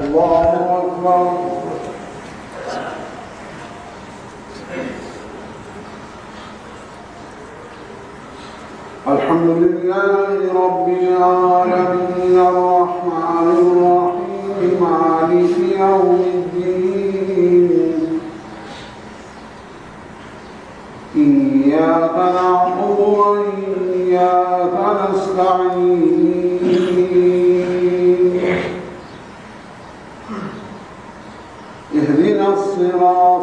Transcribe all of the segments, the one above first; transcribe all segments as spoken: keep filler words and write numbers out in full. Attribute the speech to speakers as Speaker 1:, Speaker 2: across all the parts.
Speaker 1: الله أكبر. الحمد لله رب العالمين الرحمن الرحيم مالك يوم الدين إياك نعبد وإياك نستعين اهدنا الصراط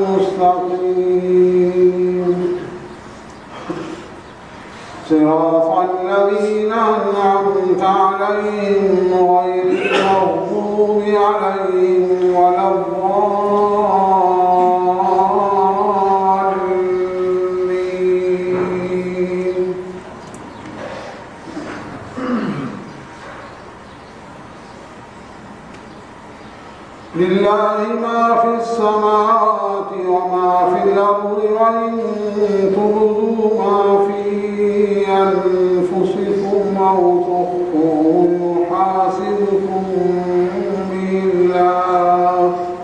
Speaker 1: المستقيم صراط الذين أنعمت عليهم غير المغضوب عليهم ولا الضالين. لله ما في السماوات وما في الأرض وإن تبدوا ما في أنفسكم أو تخفوه يحاسبكم به الله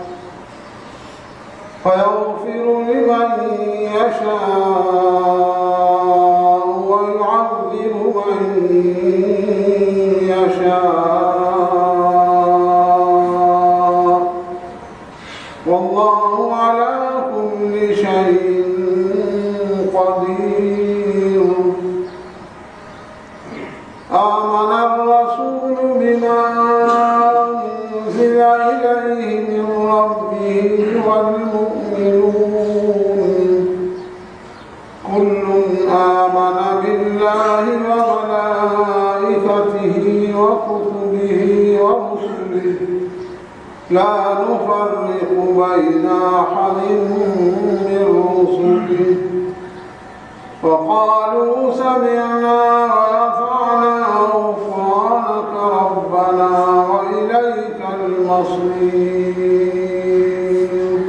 Speaker 1: فيغفر لمن يشاء ويعذب من يشاء والله على كل شيء قدير. آمن الرسول بما أنزل إليه من ربه والمؤمنون كل آمن بالله وملائكته وكتبه ورسله لا نفرق بين أحد من رسله وقالوا سمعنا وأطعنا غفرانك ربنا وإليك المصير.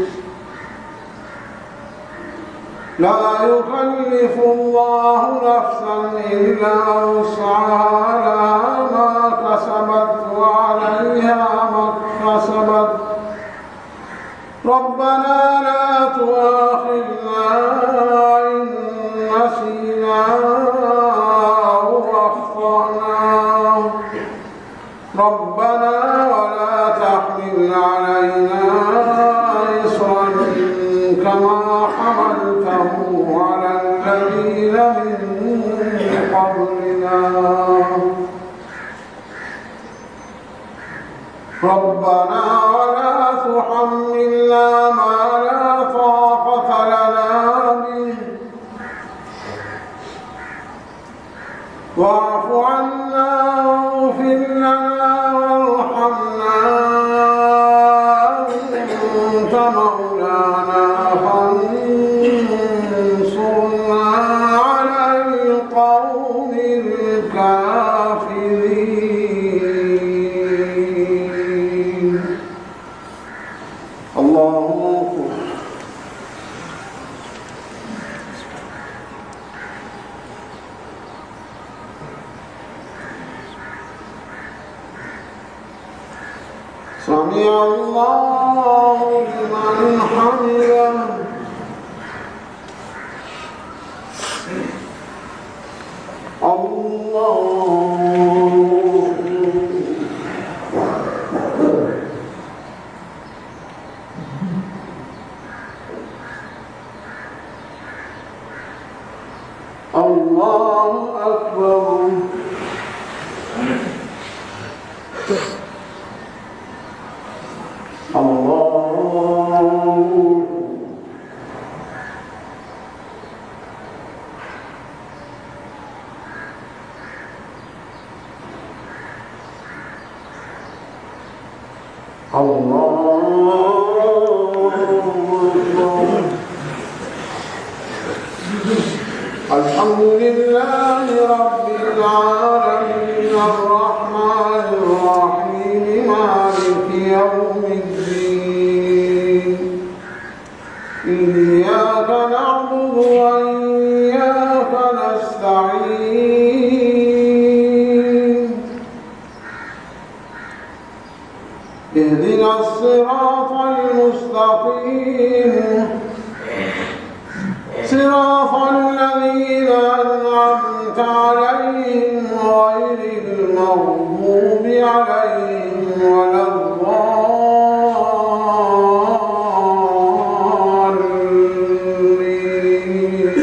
Speaker 1: لا يكلف الله نفسا إلا وسعها لها ما كسبت وعليها ما اكتسبت ربنا لا تؤاخذنا إن نسينا أو أخطأنا ربنا ولا تحمل علينا إصرا كما حملته على الذين من قبلنا ربنا ولا تحملنا ما لا طاقة لنا به واعف عنا واغفر لنا وارحمنا أنت مولانا فانصرنا على القوم الكافرين. اللهم اغفر. سمع الله لمن حمده. الله الله أكبر. الحمد لله رب العالمين الرحمن الرحيم مالك يوم الدين إياك نعبد وإياك نستعين. اهدنا الصراط المستقيم صراط الذين أنعمت عليهم غير المغضوب عليهم ولا الضالين.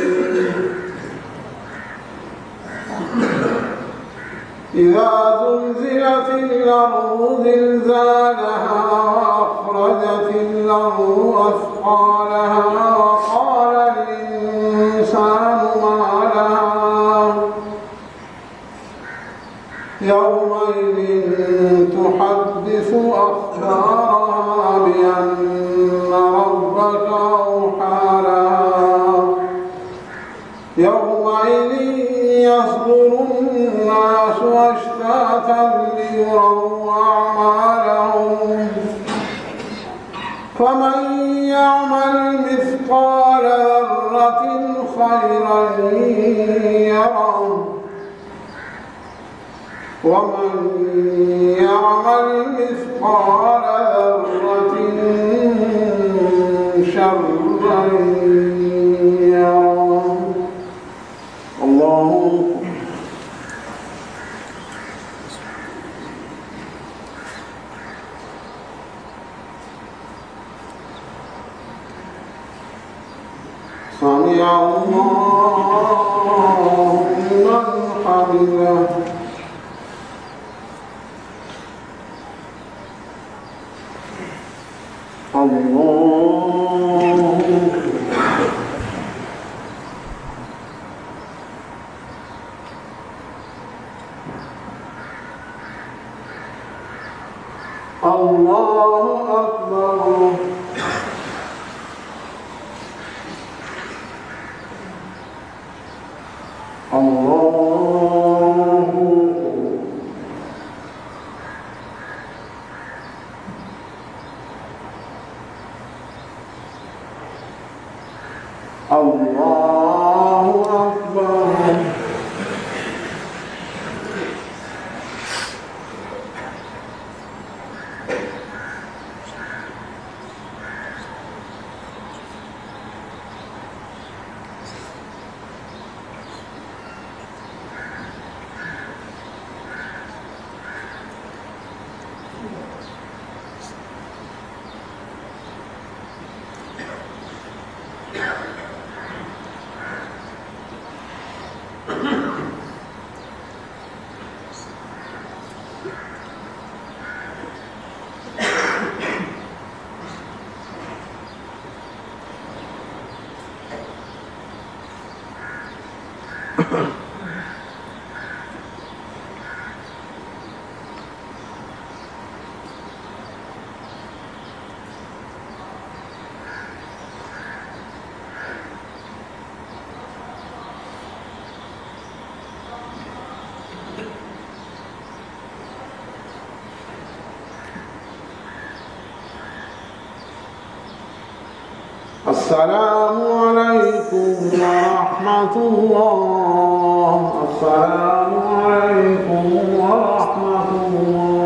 Speaker 1: إذا زلزلت الأرض زلزالها وأخرجت الأرض أثقالها وقال الإنسان ما لها يومئذ تحدث أخبارها بأن ربك أوحى لها يومئذ يصدر الناس أشتاتا ليروا أعمالهم فمن يعمل مثقال ذرة خيرا يره ومن يعمل مثقال ذرة شرا يره. الله سمع الله لمن حمده. الله الله أكبر. الله الله أكبر. السلام عليكم ورحمة الله. السلام عليكم ورحمة الله.